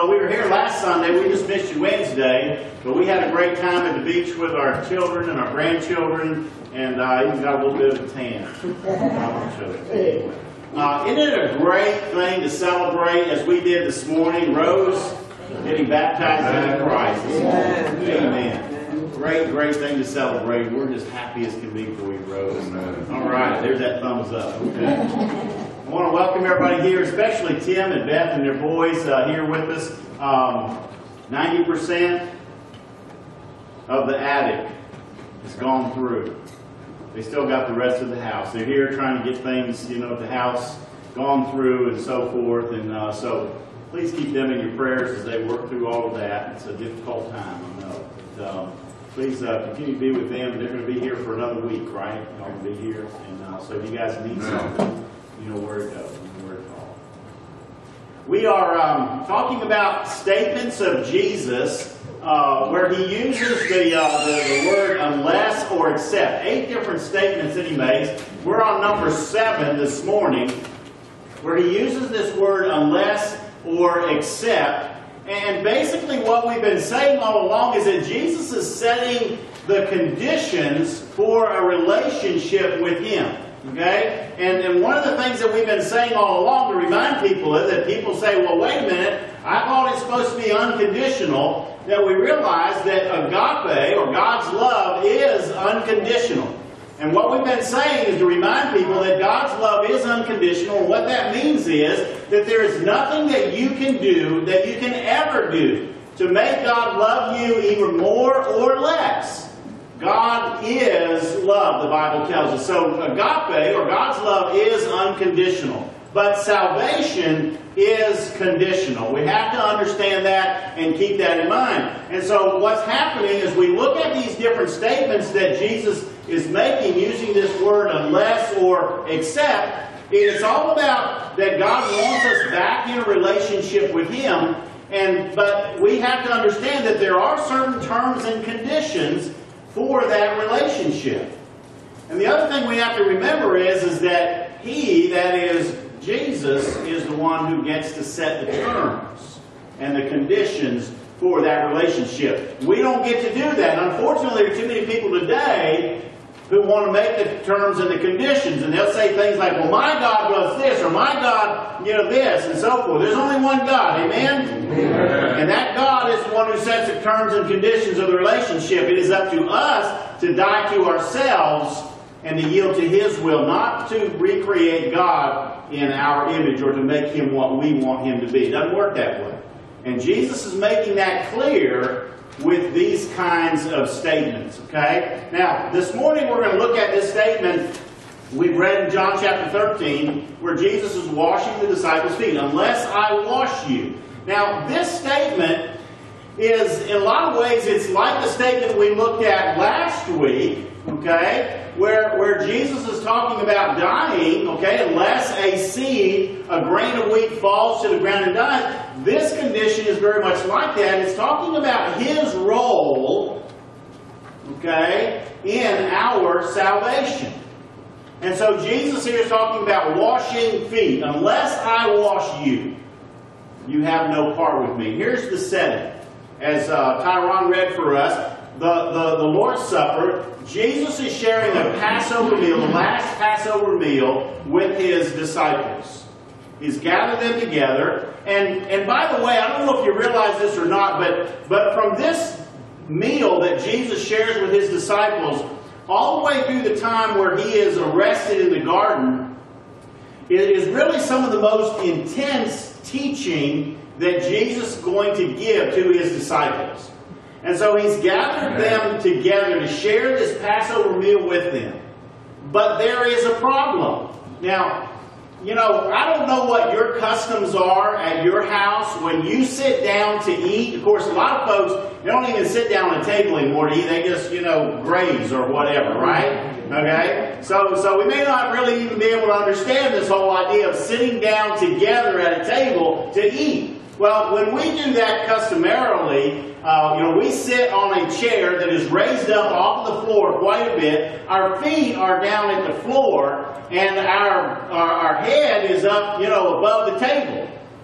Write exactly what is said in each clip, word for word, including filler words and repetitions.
Well, we were here last Sunday. We just missed you Wednesday, but we had a great time at the beach with our children and our grandchildren, and I uh, even got a little bit of a tan. Uh, isn't it a great thing to celebrate, as we did this morning, Rose getting baptized into Christ? Amen. Amen. Great, great thing to celebrate. We're just happy as can be for you, Rose. All right, there's that thumbs up. Okay. I want to welcome everybody here, especially Tim and Beth and their boys uh, here with us. Um, ninety percent of the attic has gone through. They still got the rest of the house. They're here trying to get things, you know, at the house gone through and so forth. And uh, so please keep them in your prayers as they work through all of that. It's a difficult time, I know. But, um, please uh, continue to be with them. They're going to be here for another week, right? They're going to be here. And uh, so if you guys need something, you know where to go, you know where to call. We are um, talking about statements of Jesus uh, where he uses the, uh, the, the word unless or except. Eight different statements that he makes. We're on number seven this morning, where he uses this word unless or except. And basically what we've been saying all along is that Jesus is setting the conditions for a relationship with him. Okay? And, and one of the things that we've been saying all along to remind people is that people say, well, wait a minute, I thought it's supposed to be unconditional, that we realize that agape, or God's love, is unconditional. And what we've been saying is to remind people that God's love is unconditional, and what that means is that there is nothing that you can do, that you can ever do, to make God love you either more or less. God is love, the Bible tells us. So agape, or God's love, is unconditional. But salvation is conditional. We have to understand that and keep that in mind. And so what's happening is we look at these different statements that Jesus is making using this word unless or except. It's all about that God wants us back in a relationship with him. And but we have to understand that there are certain terms and conditions for that relationship. And the other thing we have to remember is, is that he, that is Jesus, is the one who gets to set the terms and the conditions for that relationship. We don't get to do that. Unfortunately, there are too many people today who want to make the terms and the conditions, and they'll say things like, well, my God does this, or my God, you know, this, and so forth. There's only one God, amen? Amen. And that God is the one who sets the terms and conditions of the relationship. It is up to us to die to ourselves and to yield to his will, not to recreate God in our image or to make him what we want him to be. It doesn't work that way. And Jesus is making that clear with these kinds of statements, okay? Now, this morning we're going to look at this statement we've read in John chapter thirteen, where Jesus is washing the disciples' feet. Unless I wash you. Now, this statement is, in a lot of ways, it's like the statement we looked at last week, okay? Where, where Jesus is talking about dying, okay? Unless a seed, a grain of wheat, falls to the ground and dies. This condition is very much like that. It's talking about his role, okay, in our salvation. And so Jesus here is talking about washing feet. Unless I wash you, you have no part with me. Here's the setting. As uh, Tyron read for us, the, the, the Lord's Supper, Jesus is sharing a Passover meal, the last Passover meal, with his disciples. He's gathered them together. And, and by the way, I don't know if you realize this or not, but, but from this meal that Jesus shares with his disciples, all the way through the time where he is arrested in the garden, it is really some of the most intense teaching that Jesus is going to give to his disciples. And so he's gathered them together to share this Passover meal with them. But there is a problem. Now, you know, I don't know what your customs are at your house when you sit down to eat. Of course, a lot of folks, they don't even sit down at a table anymore to eat. They just, you know, graze or whatever, right? Okay? So, so we may not really even be able to understand this whole idea of sitting down together at a table to eat. Well, when we do that customarily, uh, you know, we sit on a chair that is raised up off the floor quite a bit. Our feet are down at the floor, and our, our, our head is up, you know, above the table.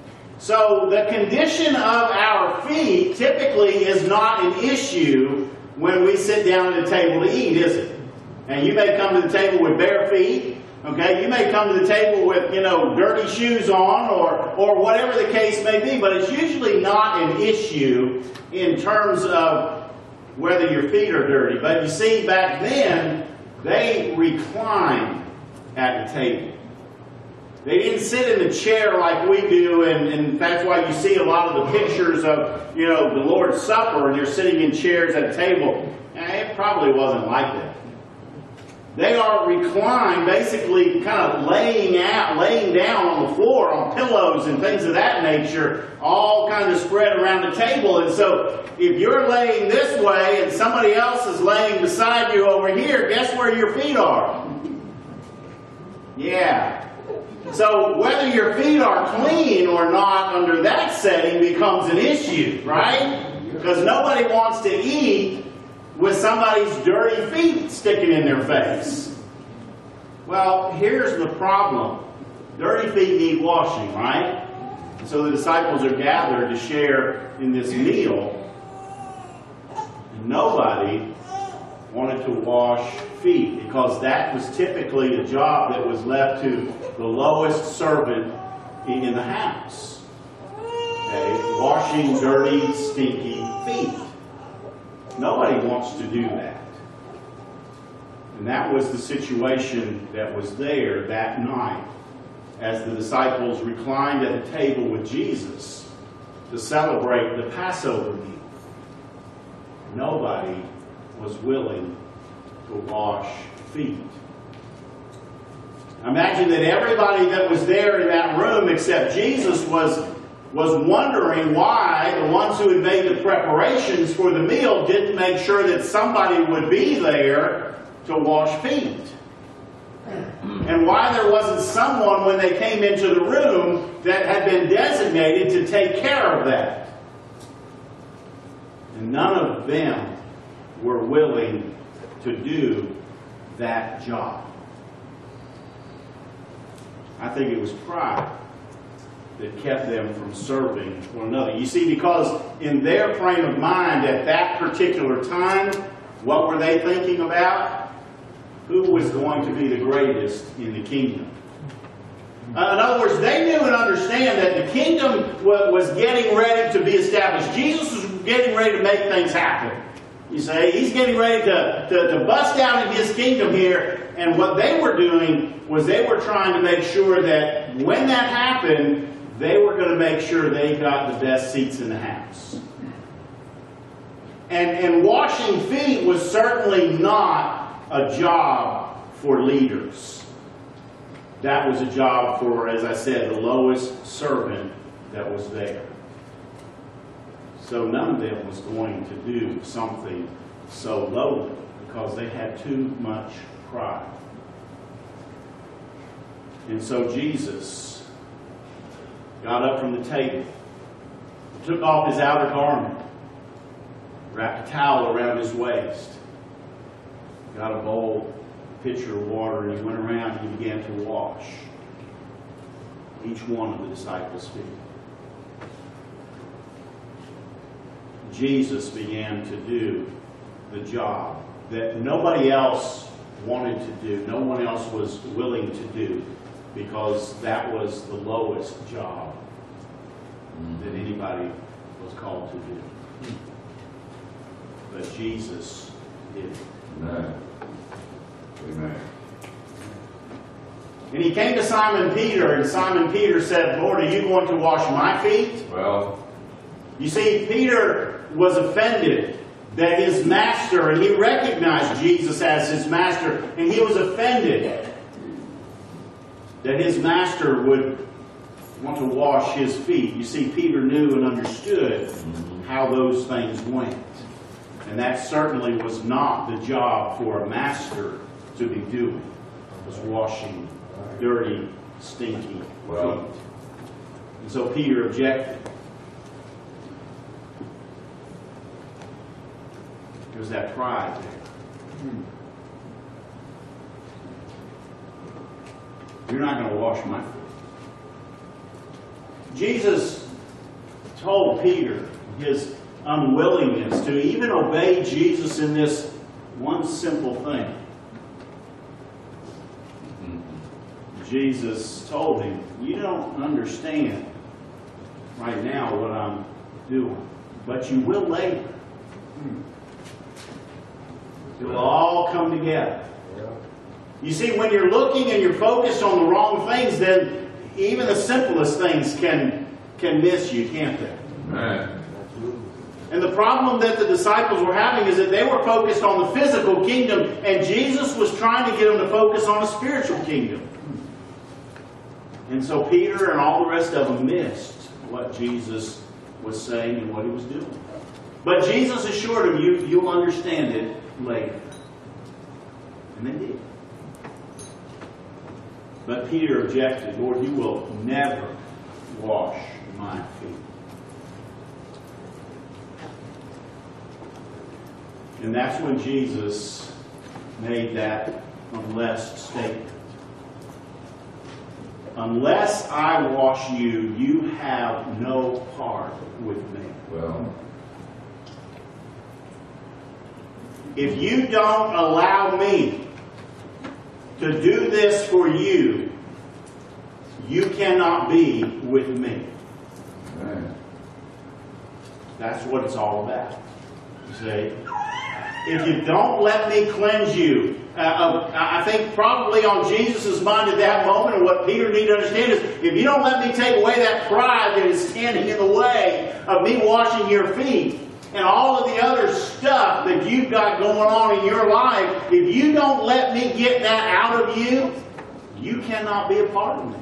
So the condition of our feet typically is not an issue when we sit down at the table to eat, is it? And you may come to the table with bare feet. Okay, you may come to the table with, you know, dirty shoes on or, or whatever the case may be, but it's usually not an issue in terms of whether your feet are dirty. But you see, back then, they reclined at the table. They didn't sit in the chair like we do, and, and that's why you see a lot of the pictures of, you know, the Lord's Supper, and they're sitting in chairs at the table. And it probably wasn't like that. They are reclined, basically kind of laying out, laying down on the floor, on pillows and things of that nature, all kind of spread around the table. And so, if you're laying this way and somebody else is laying beside you over here, guess where your feet are? Yeah. So, whether your feet are clean or not under that setting becomes an issue, right? Because nobody wants to eat with somebody's dirty feet sticking in their face. Well, here's the problem. Dirty feet need washing, right? And so the disciples are gathered to share in this meal. And nobody wanted to wash feet because that was typically a job that was left to the lowest servant in the house. Okay? Washing dirty, stinky feet. Nobody wants to do that. And that was the situation that was there that night as the disciples reclined at the table with Jesus to celebrate the Passover meal. Nobody was willing to wash feet. Imagine that everybody that was there in that room except Jesus was was wondering why the ones who had made the preparations for the meal didn't make sure that somebody would be there to wash feet. And why there wasn't someone when they came into the room that had been designated to take care of that. And none of them were willing to do that job. I think it was pride that kept them from serving one another. You see, because in their frame of mind at that particular time, what were they thinking about? Who was going to be the greatest in the kingdom? Uh, in other words, they knew and understand that the kingdom was getting ready to be established. Jesus was getting ready to make things happen. You say, he's getting ready to, to, to bust out in his kingdom here. And what they were doing was they were trying to make sure that when that happened, they were going to make sure they got the best seats in the house. And, and washing feet was certainly not a job for leaders. That was a job for, as I said, the lowest servant that was there. So none of them was going to do something so lowly because they had too much pride. And so Jesus got up from the table, took off his outer garment, wrapped a towel around his waist, got a bowl, a pitcher of water, and he went around and he began to wash each one of the disciples' feet. Jesus began to do the job that nobody else wanted to do, no one else was willing to do, because that was the lowest job that anybody was called to do. But Jesus did it. Amen. Amen. And he came to Simon Peter, and Simon Peter said, Lord, are you going to wash my feet? Well, you see, Peter was offended that his master, and he recognized Jesus as his master, and he was offended that his master would want to wash his feet. You see, Peter knew and understood how those things went. And that certainly was not the job for a master to be doing, was washing dirty, stinky Well. feet. And so Peter objected. There was that pride there. You're not going to wash my feet. Jesus told Peter his unwillingness to even obey Jesus in this one simple thing. Jesus told him, you don't understand right now what I'm doing, but you will later. It will all come together. You see, when you're looking and you're focused on the wrong things, then even the simplest things can, can miss you, can't they? Amen. And the problem that the disciples were having is that they were focused on the physical kingdom, and Jesus was trying to get them to focus on a spiritual kingdom. And so Peter and all the rest of them missed what Jesus was saying and what he was doing. But Jesus assured them, you, you'll understand it later. And they did. But Peter objected, Lord, you will never wash my feet. And that's when Jesus made that unless statement. Unless I wash you, you have no part with me. Well, if you don't allow me to do this for you, you cannot be with me. amen. That's what it's all about. You see? If you don't let me cleanse you, uh, uh, I think probably on Jesus' mind at that moment, and what Peter needed to understand is, if you don't let me take away that pride that is standing in the way of me washing your feet, and all of the other stuff that you've got going on in your life, if you don't let me get that out of you, you cannot be a part of me.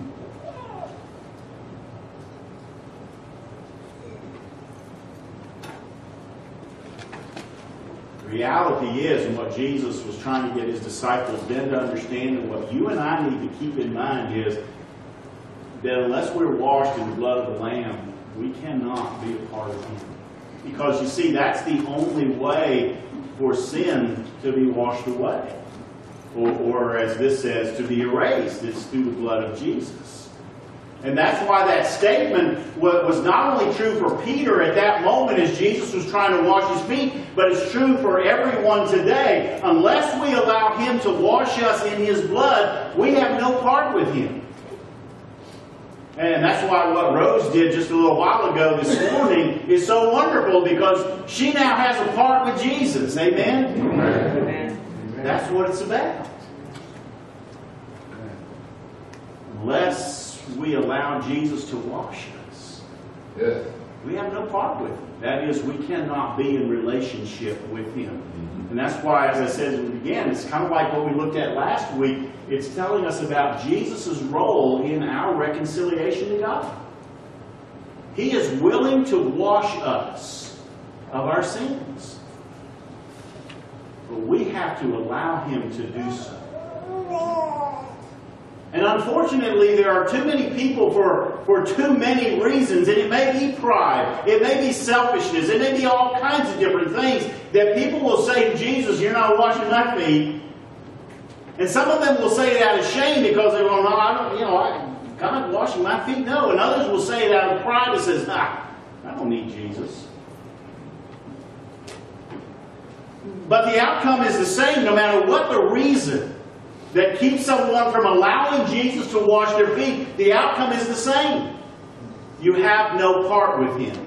The reality is, and what Jesus was trying to get his disciples then to understand, and what you and I need to keep in mind is that unless we're washed in the blood of the Lamb, we cannot be a part of him. Because you see, that's the only way for sin to be washed away. Or, or as this says, to be erased. It's through the blood of Jesus. And that's why that statement was not only true for Peter at that moment as Jesus was trying to wash his feet, but it's true for everyone today. Unless we allow him to wash us in his blood, we have no part with him. And that's why what Rose did just a little while ago this morning is so wonderful, because she now has a part with Jesus. Amen? Amen. That's what it's about. Unless we allow Jesus to wash us, Yes. we have no part with him. That is, we cannot be in relationship with him. Mm-hmm. And that's why, as I said again, it's kind of like what we looked at last week. It's telling us about Jesus' role in our reconciliation to God. He is willing to wash us of our sins. But we have to allow him to do so. And unfortunately, there are too many people for, for too many reasons. And it may be pride. It may be selfishness. It may be all kinds of different things that people will say to Jesus, you're not washing my feet. And some of them will say it out of shame because they go, no, I don't, you know, I, God washing my feet? No. And others will say it out of pride that says, nah, I don't need Jesus. But the outcome is the same no matter what the reason that keeps someone from allowing Jesus to wash their feet. The outcome is the same. You have no part with him.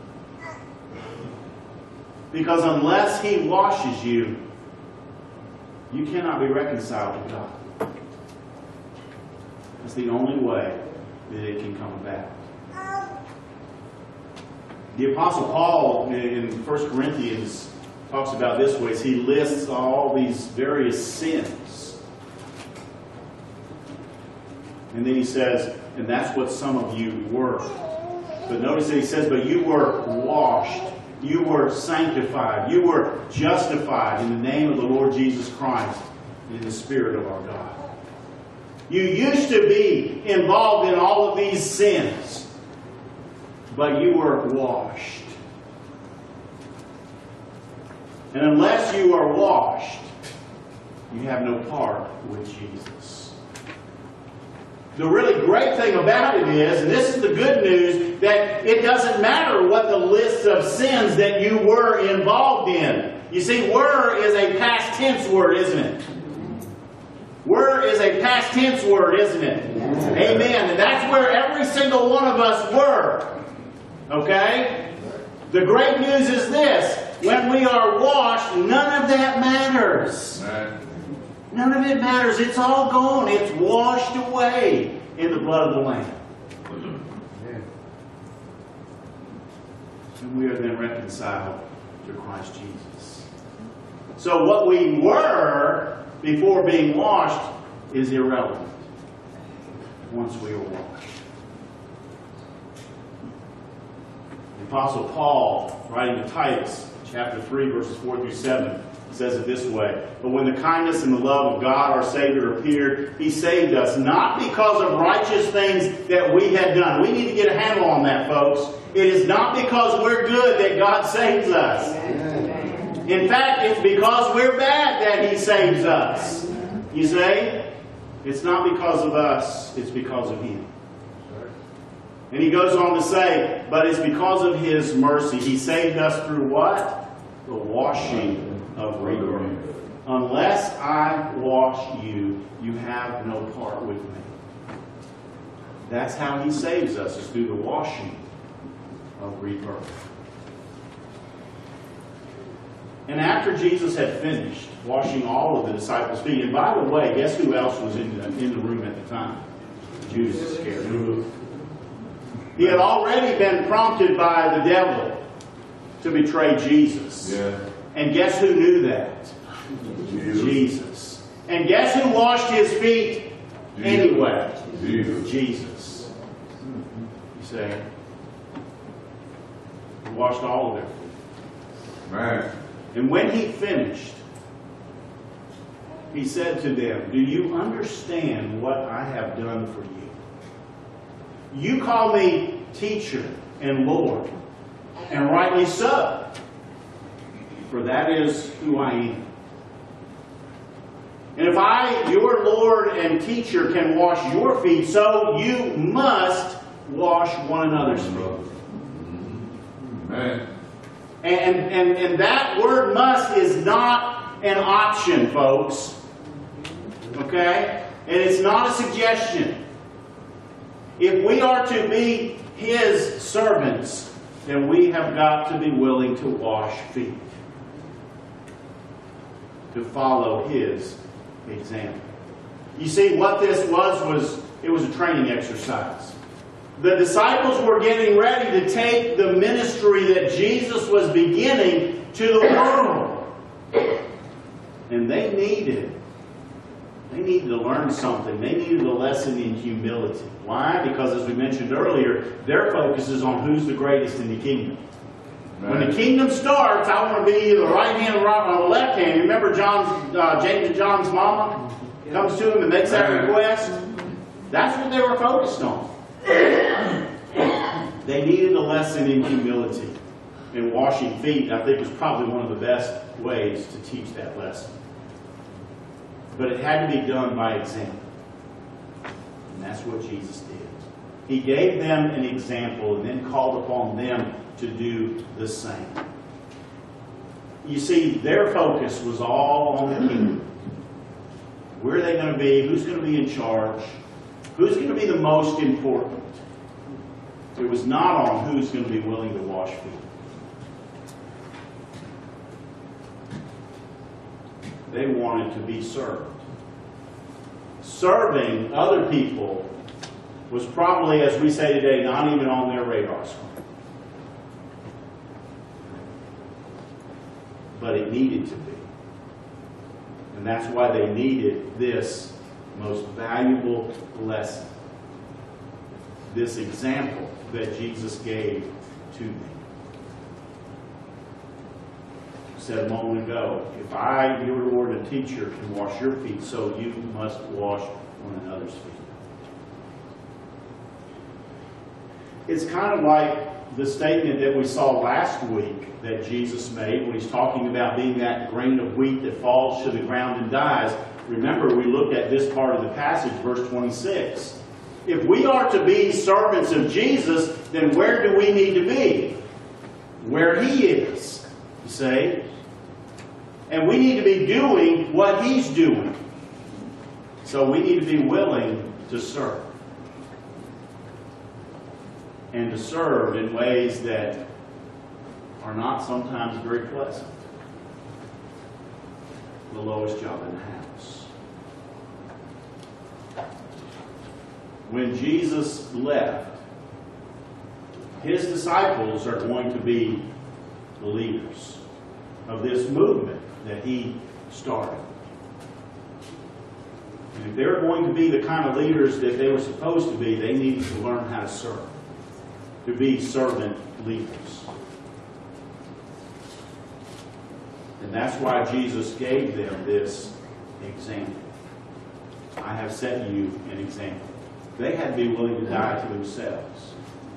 Because unless he washes you, you cannot be reconciled to God. That's the only way that it can come about. The Apostle Paul in First Corinthians talks about this way. He lists all these various sins. And then he says, and that's what some of you were. But notice that he says, but you were washed. You were sanctified. You were justified in the name of the Lord Jesus Christ and in the Spirit of our God. You used to be involved in all of these sins, but you were washed. And unless you are washed, you have no part with Jesus. the really great thing about it is, and this is the good news, that it doesn't matter what the list of sins that you were involved in. You see, were is a past tense word, isn't it? Were is a past tense word, isn't it? Yes. Amen. And that's where every single one of us were. Okay? The great news is this. When we are washed, none of that matters. None of it matters. It's all gone. It's washed away in the blood of the Lamb. And we are then reconciled to Christ Jesus. So what we were before being washed is irrelevant once we are washed. The Apostle Paul, writing to Titus, chapter three, verses four through seven, says it this way. But when the kindness and the love of God our Savior appeared, He saved us, not because of righteous things that we had done. We need to get a handle on that, folks. It is not because we're good that God saves us. In fact, it's because we're bad that He saves us. You see? It's not because of us, it's because of Him. And he goes on to say, but it's because of His mercy. He saved us through what? The washing of rebirth. Unless I wash you, you have no part with me. That's how He saves us, is through the washing of rebirth. And after Jesus had finished washing all of the disciples' feet, and by the way, guess who else was in the, in the room at the time? Judas Iscariot. He had already been prompted by the devil to betray Jesus. Yeah. And guess who knew that? Jesus. Jesus. And guess who washed His feet Jesus. anyway? Jesus. Jesus. You say, He washed all of their feet. Man. And when He finished, He said to them, do you understand what I have done for you? You call me teacher and Lord, and rightly so, for that is who I am. And if I, your Lord and teacher, can wash your feet, so you must wash one another's feet. Man. And, and, and that word must is not an option, folks. Okay? And it's not a suggestion. If we are to be His servants, then we have got to be willing to wash feet. To follow His example. You see, what this was, was it was a training exercise. The disciples were getting ready to take the ministry that Jesus was beginning to the world. And they needed, they needed to learn something. They needed a lesson in humility. Why? Because as we mentioned earlier, their focus is on who's the greatest in the kingdom. Right. When the kingdom starts, I want to be the right hand or on the left hand. You remember John's, uh, James and John's mama comes to him and makes that request? That's what they were focused on. They needed a lesson in humility. And washing feet, I think, is probably one of the best ways to teach that lesson. But it had to be done by example. And that's what Jesus did. He gave them an example and then called upon them to do the same. You see, their focus was all on the kingdom. Where are they going to be? Who's going to be in charge? Who's going to be the most important? It was not on who's going to be willing to wash feet. They wanted to be served. Serving other people was probably, as we say today, not even on their radar screen. But it needed to be. And that's why they needed this most valuable lesson. This example that Jesus gave to them. Said a moment ago, if I, your Lord and teacher, can wash your feet, so you must wash one another's feet. It's kind of like the statement that we saw last week that Jesus made when He's talking about being that grain of wheat that falls to the ground and dies. Remember, we looked at this part of the passage, verse twenty-six. if we are to be servants of Jesus, then where do we need to be? Where He is, you see? And we need to be doing what He's doing. So we need to be willing to serve. And to serve in ways that are not sometimes very pleasant. The lowest job in the house. When Jesus left, His disciples are going to be the leaders of this movement that He started. And if they're going to be the kind of leaders that they were supposed to be, they needed to learn how to serve. To be servant leaders. And that's why Jesus gave them this example. I have set you an example. They had to be willing to die to themselves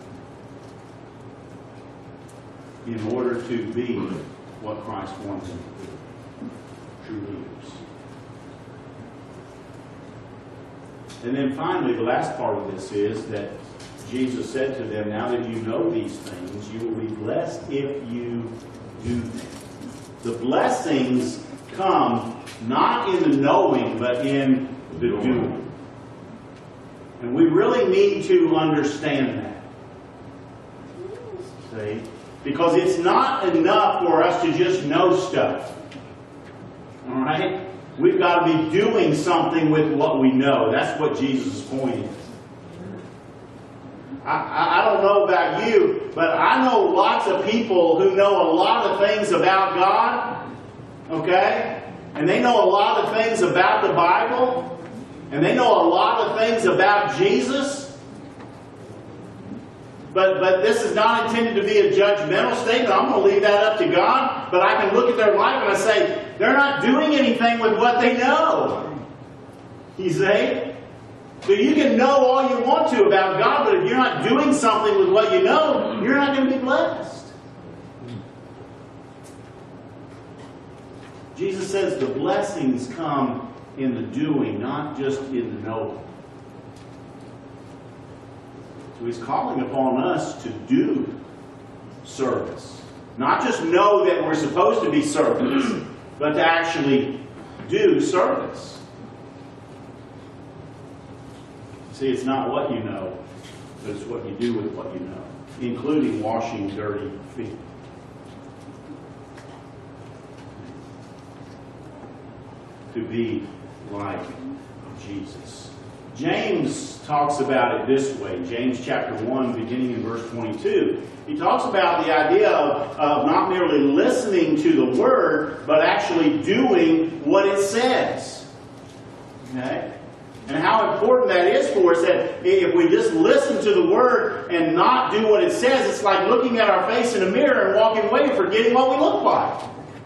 in order to be what Christ wants them to be. True leaders. And then finally, the last part of this is that Jesus said to them, now that you know these things, you will be blessed if you do them. The blessings come not in the knowing, but in the doing. And we really need to understand that. See? Because it's not enough for us to just know stuff. Alright? We've got to be doing something with what we know. That's what Jesus' point is. I, I don't know about you, but I know lots of people who know a lot of things about God, okay? And they know a lot of things about the Bible, and they know a lot of things about Jesus. But, but this is not intended to be a judgmental statement. I'm going to leave that up to God. But I can look at their life and I say, they're not doing anything with what they know. You see? So you can know all you want to about God, but if you're not doing something with what you know, you're not going to be blessed. Jesus says the blessings come in the doing, not just in the knowing. So He's calling upon us to do service. Not just know that we're supposed to be servants, but to actually do service. See, it's not what you know, but it's what you do with what you know, including washing dirty feet. To be like Jesus. James talks about it this way. James chapter one, beginning in verse twenty-two. He talks about the idea of, of not merely listening to the Word, but actually doing what it says. Okay? And how important that is for us, that if we just listen to the Word and not do what it says, it's like looking at our face in a mirror and walking away and forgetting what we look like.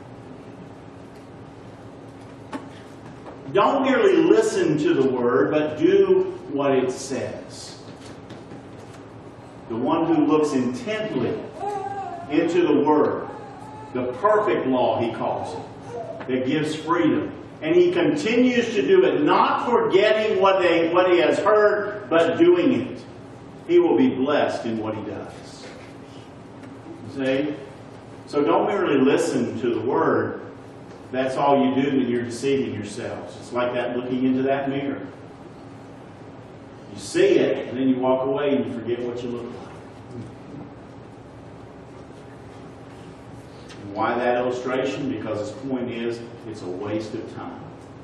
Don't merely listen to the Word, but do what it says. The one who looks intently into the Word, the perfect law, he calls it, that gives freedom. And he continues to do it, not forgetting what, they, what he has heard, but doing it. He will be blessed in what he does. See? So don't merely listen to the Word. That's all you do, and you're deceiving yourselves. It's like that looking into that mirror. You see it, and then you walk away and you forget what you look like. And why that illustration? Because his point is, it's a waste of time.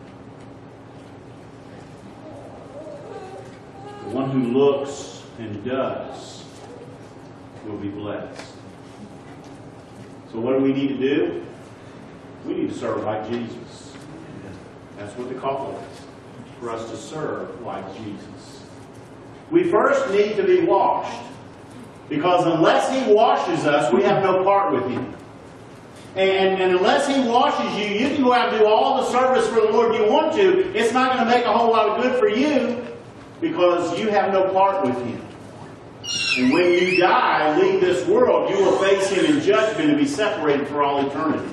The one who looks and does will be blessed. So what do we need to do? We need to serve like Jesus. That's what the call is. For us to serve like Jesus. We first need to be washed. Because unless He washes us, we have no part with Him. And, and unless He washes you, you can go out and do all the service for the Lord you want to. It's not going to make a whole lot of good for you because you have no part with Him. And when you die, leave this world, you will face Him in judgment and be separated for all eternity.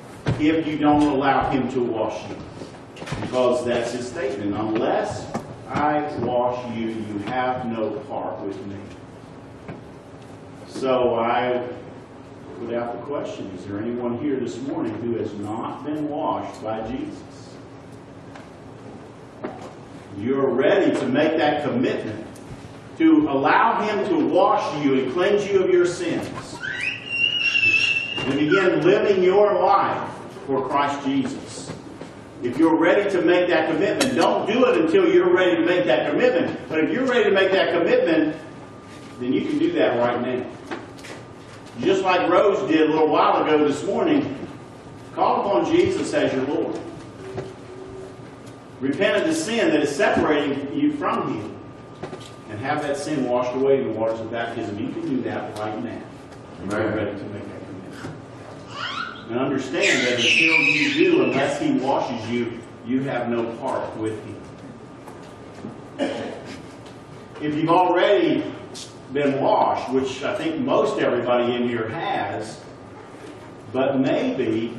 If you don't allow Him to wash you. Because that's His statement. Unless I I wash you, you have no part with me. So I put out the question, is there anyone here this morning who has not been washed by Jesus? You're ready to make that commitment to allow Him to wash you and cleanse you of your sins and begin living your life for Christ Jesus. If you're ready to make that commitment, don't do it until you're ready to make that commitment. But if you're ready to make that commitment, then you can do that right now. Just like Rose did a little while ago this morning, call upon Jesus as your Lord. Repent of the sin that is separating you from Him and have that sin washed away in the waters of baptism. You can do that right now. You're ready to make that commitment. And understand that until you do, unless He washes you, you have no part with Him. If you've already been washed, which I think most everybody in here has, but maybe,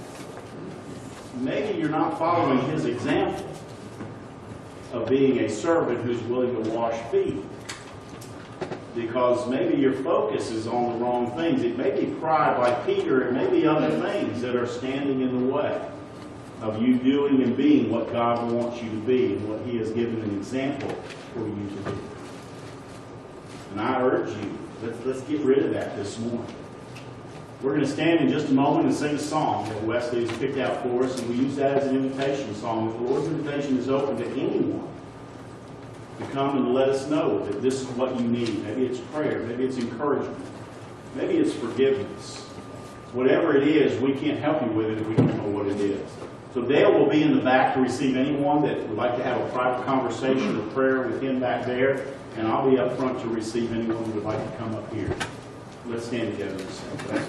maybe you're not following His example of being a servant who's willing to wash feet. Because maybe your focus is on the wrong things. It may be pride like Peter, it may be other things that are standing in the way of you doing and being what God wants you to be and what He has given an example for you to do. And I urge you, let's, let's get rid of that this morning. We're going to stand in just a moment and sing a song that Wesley has picked out for us, and we use that as an invitation song. The Lord's invitation is open to anyone to come and let us know that this is what you need. Maybe it's prayer, maybe it's encouragement, maybe it's forgiveness. Whatever it is, we can't help you with it if we don't know what it is. So Dale will be in the back to receive anyone that would like to have a private conversation or prayer with him back there. And I'll be up front to receive anyone who would like to come up here. Let's stand together and sing.